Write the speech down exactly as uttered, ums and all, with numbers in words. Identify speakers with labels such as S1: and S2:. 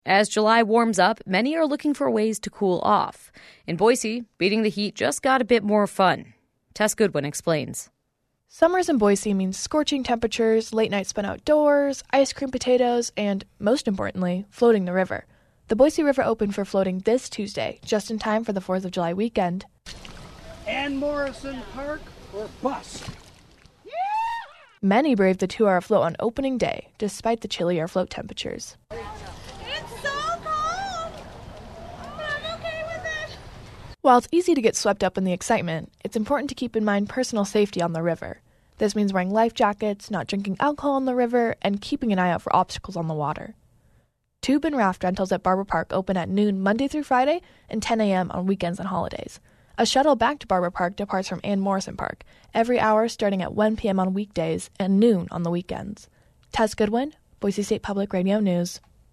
S1: As July warms up, many are looking for ways to cool off. In Boise, beating the heat just got a bit more fun. Tess Goodwin explains.
S2: Summers in Boise means scorching temperatures, late nights spent outdoors, ice cream potatoes, and, most importantly, floating the river. The Boise River opened for floating this Tuesday, just in time for the fourth of July weekend.
S3: Ann Morrison Park or bust?
S2: Yeah! Many braved the two-hour float on opening day, despite the chillier float temperatures.
S4: It's so cold, but I'm okay with it.
S2: While it's easy to get swept up in the excitement, it's important to keep in mind personal safety on the river. This means wearing life jackets, not drinking alcohol on the river, and keeping an eye out for obstacles on the water. Tube and raft rentals at Barber Park open at noon Monday through Friday and ten a.m. on weekends and holidays. A shuttle back to Barber Park departs from Ann Morrison Park every hour starting at one p.m. on weekdays and noon on the weekends. Tess Goodwin, Boise State Public Radio News.